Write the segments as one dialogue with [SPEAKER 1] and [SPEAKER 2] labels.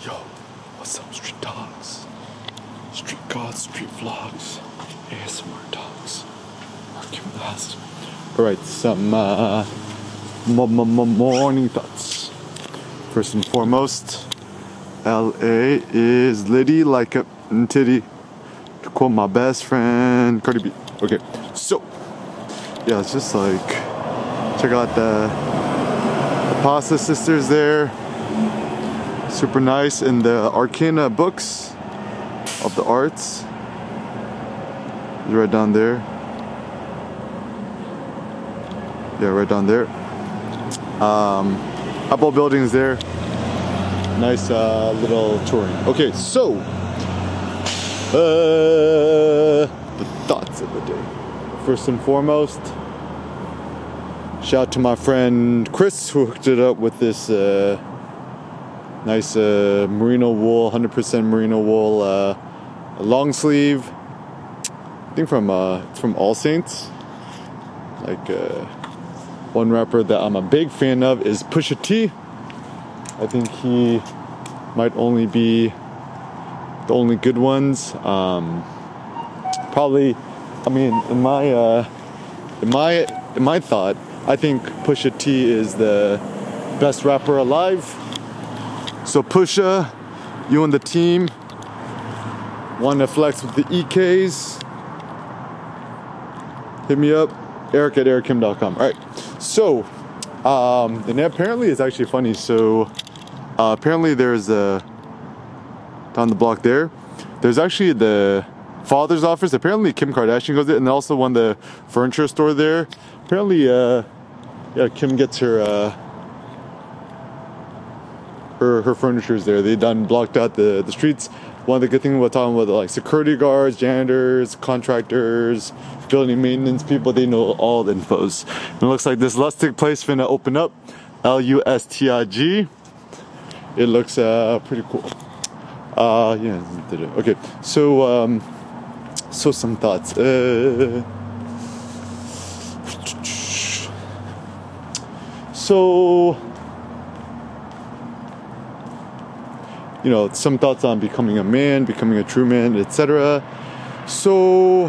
[SPEAKER 1] Yo, what's up, street dogs? Street gods, street vlogs, ASMR dogs. Marking the house. Alright, some morning thoughts. First and foremost, LA is litty like a titty. To quote my best friend, Cardi B. Okay, so, yeah, it's just like, check out the Pasta Sisters there. Super nice, in the Arcana books of the arts. Right down there. Yeah, right down there. Apple buildings there. Nice little touring. Okay, so the thoughts of the day. First and foremost, shout out to my friend Chris who hooked it up with this nice merino wool, 100% merino wool long sleeve. I think it's from All Saints. Like one rapper that I'm a big fan of is Pusha T. I think he might only be the only good ones. Probably, I mean, in my thought, I think Pusha T is the best rapper alive. So Pusha, you and the team want to flex with the EKs? Hit me up, eric@erickim.com. Alright, so and apparently it's actually funny. So apparently there's down the block there's actually the father's office. Apparently Kim Kardashian goes there, and also one of the furniture store there. Apparently yeah, Kim gets her furniture's there. They done blocked out the streets. One of the good things we're talking about, like security guards, janitors, contractors, building maintenance people, they know all the infos. And it looks like this Lustig place finna open up. Lustig. It looks pretty cool. Yeah, okay. So some thoughts. So, you know, some thoughts on becoming a man, becoming a true man, etc. So,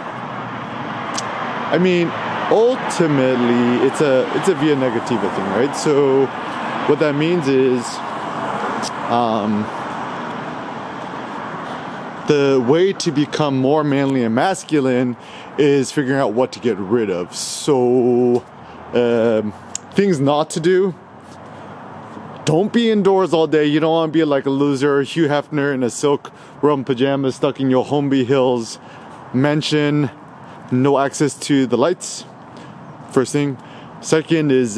[SPEAKER 1] I mean, ultimately, it's a via negativa thing, right? So, what that means is, the way to become more manly and masculine is figuring out what to get rid of. So, things not to do. Don't be indoors all day. You don't want to be like a loser, Hugh Hefner in a silk robe pajamas stuck in your Holmby Hills mansion. No access to the lights. First thing. Second is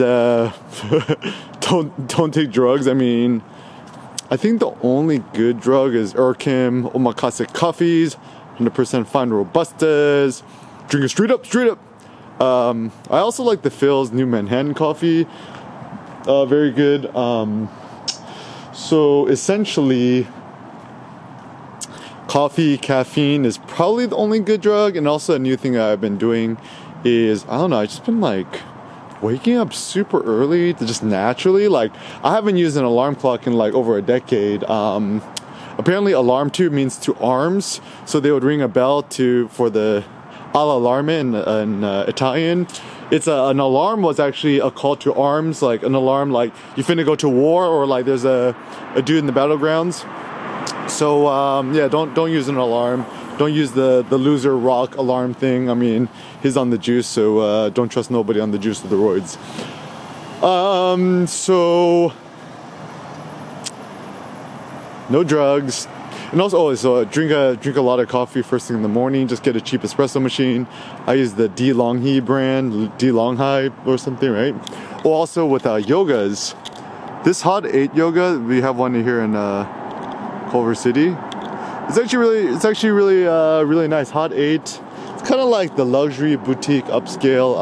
[SPEAKER 1] don't take drugs. I mean, I think the only good drug is Urkim, omakase coffees, 100% fine robustas. Drink it straight up. I also like the Phil's New Manhattan coffee. Very good. So essentially, coffee, caffeine is probably the only good drug. And also a new thing I've been doing is, I don't know, I've just been like waking up super early to just naturally, like, I haven't used an alarm clock in like over a decade. Apparently alarm tube means to arms. So they would ring a bell for the all'allarme in Italian. It's an alarm was actually a call to arms, like an alarm, like you finna go to war, or like there's a dude in the battlegrounds. So yeah, don't use an alarm. Don't use the loser rock alarm thing. I mean, he's on the juice, so don't trust nobody on the juice of the roids. So no drugs. And also, so drink a lot of coffee first thing in the morning. Just get a cheap espresso machine. I use the D Longhai brand, D Longhai or something, right? Oh, also with yogas, this Hot 8 yoga, we have one here in Culver City. It's actually really nice. Hot 8. It's kind of like the luxury boutique upscale.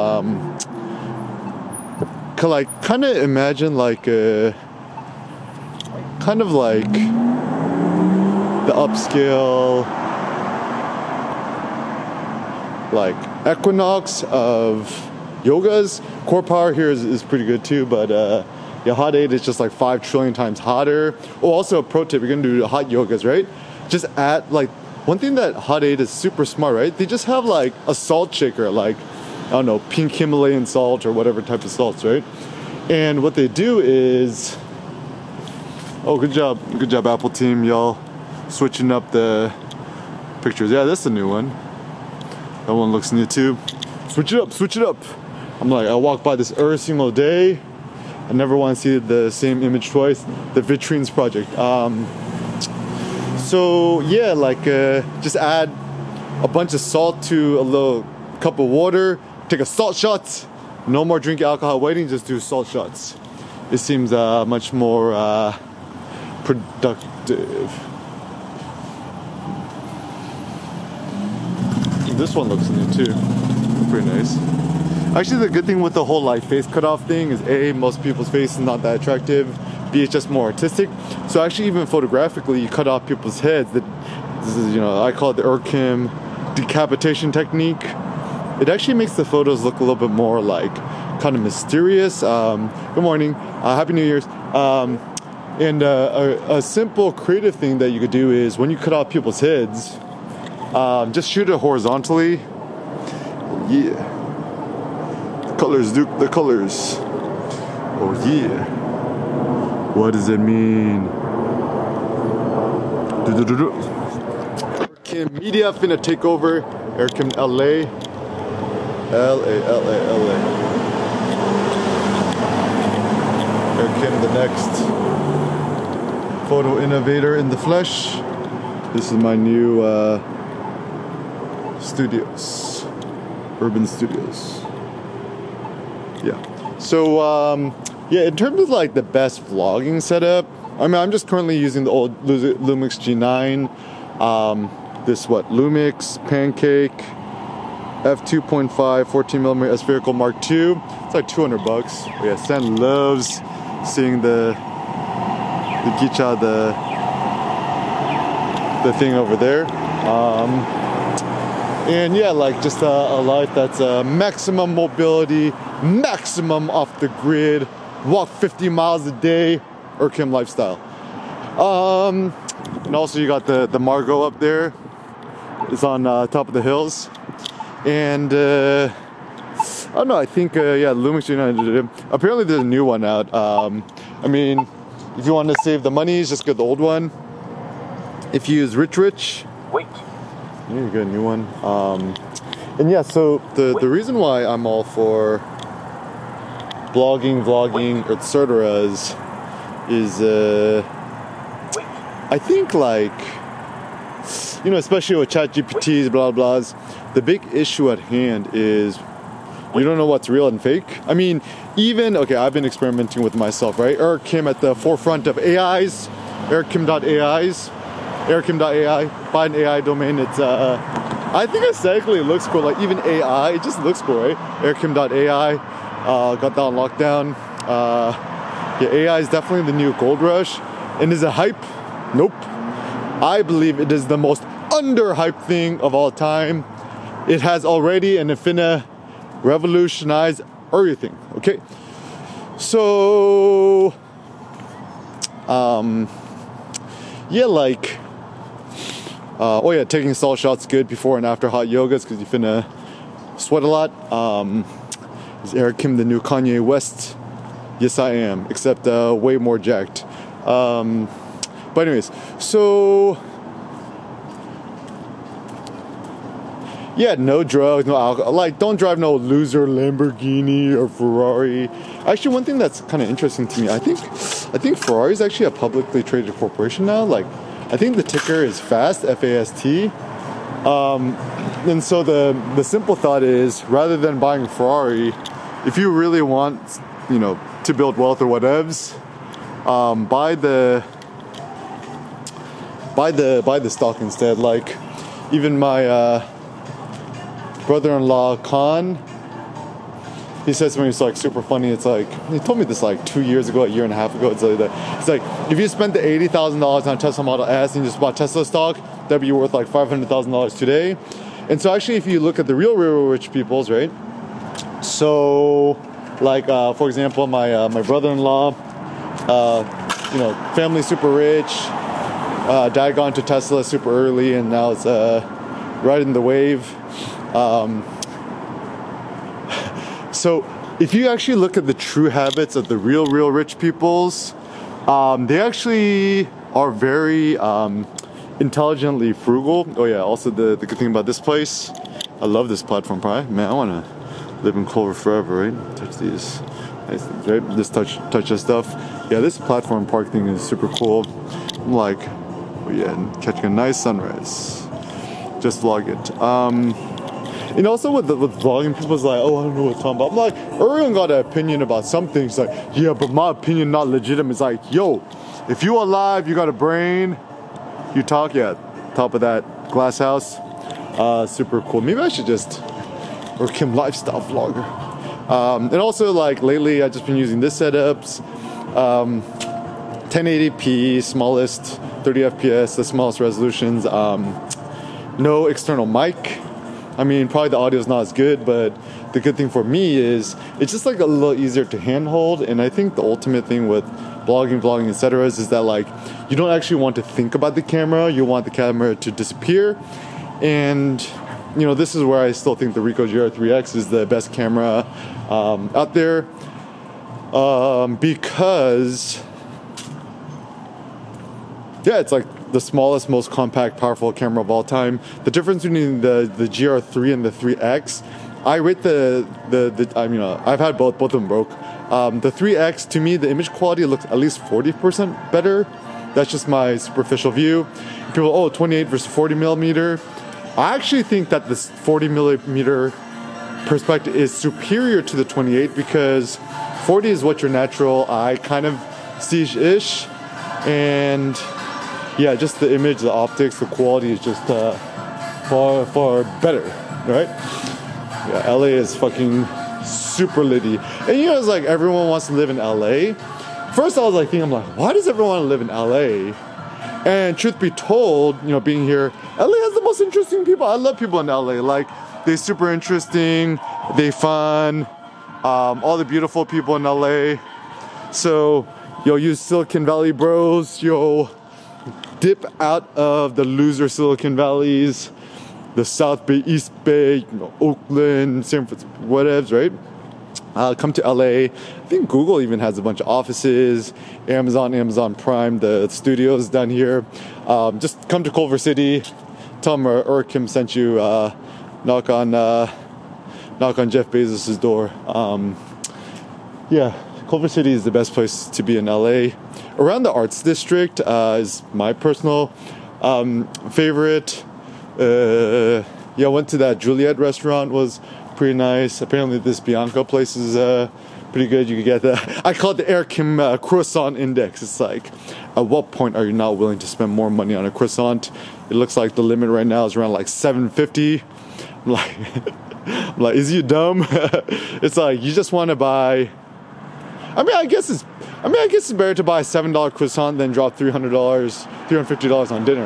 [SPEAKER 1] Kind of imagine like kind of like the upscale, like Equinox of yogas. Core Power here is pretty good too, but Yeah, hot 8 is just like 5 trillion times hotter. Oh, also a pro tip, you're gonna do hot yogas, right? Just add, like, one thing that hot 8 is super smart, right? They just have like a salt shaker, like, I don't know, pink Himalayan salt or whatever type of salts, right? And what they do is, oh, good job, Apple team, y'all switching up the pictures. Yeah, that's a new one. That one looks new too. Switch it up. I'm like, I walk by this every single day. I never want to see the same image twice. The Vitrines project. So yeah, like just add a bunch of salt to a little cup of water. Take a salt shot. No more drink alcohol waiting. Just do salt shots. It seems much more productive. This one looks new too. Pretty nice. Actually, the good thing with the whole like face cutoff thing is A, most people's face is not that attractive. B, it's just more artistic. So actually, even photographically, you cut off people's heads. This is, you know, I call it the Erkim decapitation technique. It actually makes the photos look a little bit more like kind of mysterious. Good morning, Happy New Year's. And a simple creative thing that you could do is when you cut off people's heads, just shoot it horizontally. Yeah. Colors, Duke, the colors. Oh yeah. What does it mean? Erkim Media finna take over. Erkim LA. LA. Erkim, the next photo innovator in the flesh. This is my new studios. Urban Studios. Yeah. So, yeah, in terms of like the best vlogging setup, I mean, I'm just currently using the old Lumix G9. This Lumix Pancake f2.5 14mm spherical Mark II. It's like $200. But yeah, Sen loves seeing the Gicha, the thing over there. And yeah, like just a life that's maximum mobility, maximum off the grid, walk 50 miles a day, Erkim lifestyle. And also you got the Margot up there. It's on top of the hills. And I don't know, I think, yeah, Lumix United. Apparently there's a new one out. I mean, if you want to save the money, just get the old one. If you use Rich. Wait. You get a new one. And yeah, so the reason why I'm all for blogging, vlogging, etc. is I think, like, you know, especially with ChatGPTs, blah blahs, the big issue at hand is you don't know what's real and fake. I mean, even, okay, I've been experimenting with myself, right? Erkim at the forefront of AIs, Erkim.AIs. Erkim.ai, buy an AI domain. It's I think aesthetically it looks cool. Like even AI, it just looks cool, right? Erkim.ai, got that on lockdown. Yeah, AI is definitely the new gold rush. And is it hype? Nope. I believe it is the most underhyped thing of all time. It has already and finna revolutionize everything. Okay, so yeah, like. Oh yeah, taking salt shots good before and after hot yogas because you finna sweat a lot. Is Erkim the new Kanye West? Yes, I am, except way more jacked. But anyways, so yeah, no drugs, no alcohol. Like, don't drive no loser Lamborghini or Ferrari. Actually, one thing that's kind of interesting to me, I think Ferrari is actually a publicly traded corporation now. Like, I think the ticker is FAST, F-A-S-T. And so the simple thought is, rather than buying a Ferrari, if you really want, you know, to build wealth or whatevs, buy the stock instead. Like, even my brother-in-law Khan, he says to me, it's like super funny. It's like, he told me this like 2 years ago, a year and a half ago. It's like if you spent the $80,000 on Tesla Model S and you just bought Tesla stock, that'd be worth like $500,000 today. And so actually, if you look at the real rich peoples, right? So, like for example, my brother-in-law, family super rich. Dad got into Tesla super early, and now it's riding the wave. So if you actually look at the true habits of the real rich peoples, they actually are very intelligently frugal. Oh yeah, also the good thing about this place, I love this platform pie. Man, I want to live in Culver forever, right? Touch these nice things, right? Just touch this stuff. Yeah, this platform park thing is super cool. I'm like, oh yeah, catching a nice sunrise. Just vlog it. And also with vlogging, people's like, oh, I don't know what I'm talking about. I'm like, everyone got an opinion about some things. Like, yeah, but my opinion not legitimate. It's like, yo, if you alive, you got a brain, you talk, yeah, top of that glass house. Super cool. Maybe I should just work him lifestyle vlogger. And also, like, lately, I've just been using this setups. 1080p, smallest, 30 FPS, the smallest resolutions. No external mic. I mean, probably the audio is not as good, but the good thing for me is it's just like a little easier to handhold. And I think the ultimate thing with vlogging, etc., is that like you don't actually want to think about the camera. You want the camera to disappear. And this is where I still think the Ricoh GR3X is the best camera out there, because yeah, it's like the smallest, most compact, powerful camera of all time. The difference between the GR3 and the 3X, I rate I've had both of them broke. The 3X, to me, the image quality looks at least 40% better. That's just my superficial view. People, 28 versus 40 millimeter. I actually think that this 40 millimeter perspective is superior to the 28 because 40 is what your natural eye kind of sees-ish, and yeah, just the image, the optics, the quality is just far better, right? Yeah, LA is fucking super litty. And it's like everyone wants to live in LA. First I was like thinking, I'm like, why does everyone want to live in LA? And truth be told, being here, LA has the most interesting people. I love people in LA. Like, they're super interesting, they fun, all the beautiful people in LA. So, you Silicon Valley bros, dip out of the loser Silicon Valleys, the South Bay, East Bay, Oakland, San Francisco, whatevs, right? Come to LA. I think Google even has a bunch of offices, Amazon Prime, the studios down here. Just come to Culver City, tell them Kim sent you, knock on Jeff Bezos' door. Yeah, Culver City is the best place to be in LA. Around the Arts District is my personal favorite. I went to that Juliet restaurant, was pretty nice. Apparently this Bianco place is pretty good. You can get I call it the Kim croissant index. It's like, at what point are you not willing to spend more money on a croissant? It looks like the limit right now is around like $7.50. I'm like, is you dumb? It's like, you just want to buy, I guess it's better to buy a $7 croissant than drop $350 on dinner,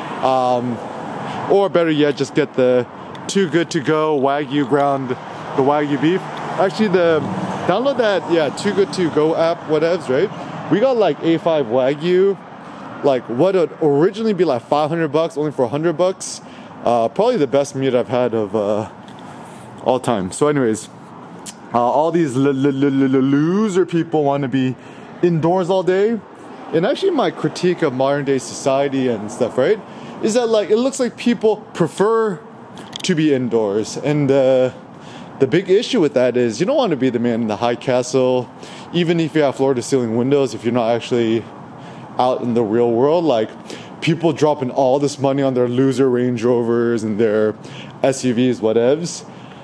[SPEAKER 1] right? Or better yet, just get the Too Good To Go Wagyu ground, the Wagyu beef. Actually, download that, Too Good To Go app, whatevs, right? We got like A5 Wagyu, like what would originally be like $500, only for $100. Probably the best meat I've had of all time. So anyways, all these loser people want to be indoors all day. And actually my critique of modern day society and stuff, right, is that like it looks like people prefer to be indoors. And the big issue with that is you don't want to be the man in the high castle, even if you have floor to ceiling windows, if you're not actually out in the real world. Like, people dropping all this money on their loser Range Rovers and their SUVs, whatevs.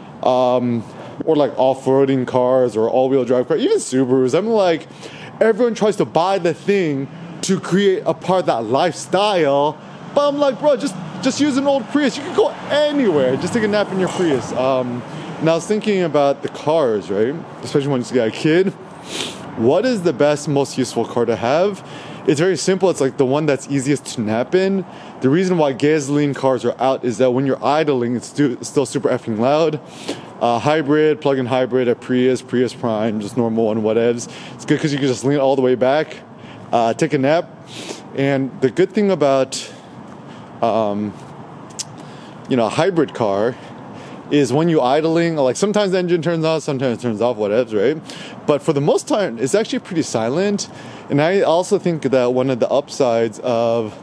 [SPEAKER 1] Or like off-roading cars or all-wheel drive cars, even Subarus. I'm like, everyone tries to buy the thing to create a part of that lifestyle. But I'm like, bro, just use an old Prius. You can go anywhere. Just take a nap in your Prius. And I was thinking about the cars, right? Especially when you get a kid. What is the best, most useful car to have? it's very simple. It's like the one that's easiest to nap in. The reason why gasoline cars are out is that when you're idling, it's still super effing loud. Hybrid, plug-in hybrid, a Prius Prime, just normal one, whatevs. It's good because you can just lean all the way back, take a nap. And the good thing about, a hybrid car is when you idling, like sometimes the engine turns on, sometimes it turns off, whatevs, right? But for the most time, it's actually pretty silent. And I also think that one of the upsides of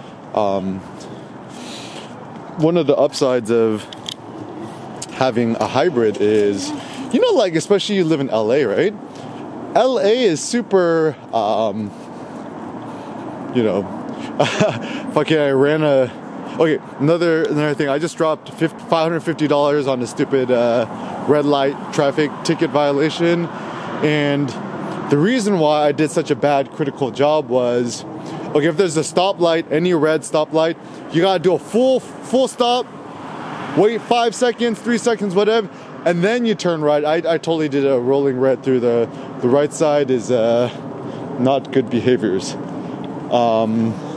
[SPEAKER 1] having a hybrid is, like especially you live in LA, right? LA is super, another thing. I just dropped $550 on a stupid red light traffic ticket violation, and the reason why I did such a bad critical job was, if there's a stoplight, any red stoplight, you gotta do a full stop, wait 5 seconds, 3 seconds, whatever, and then you turn right. I totally did a rolling red through the right side is not good behaviors.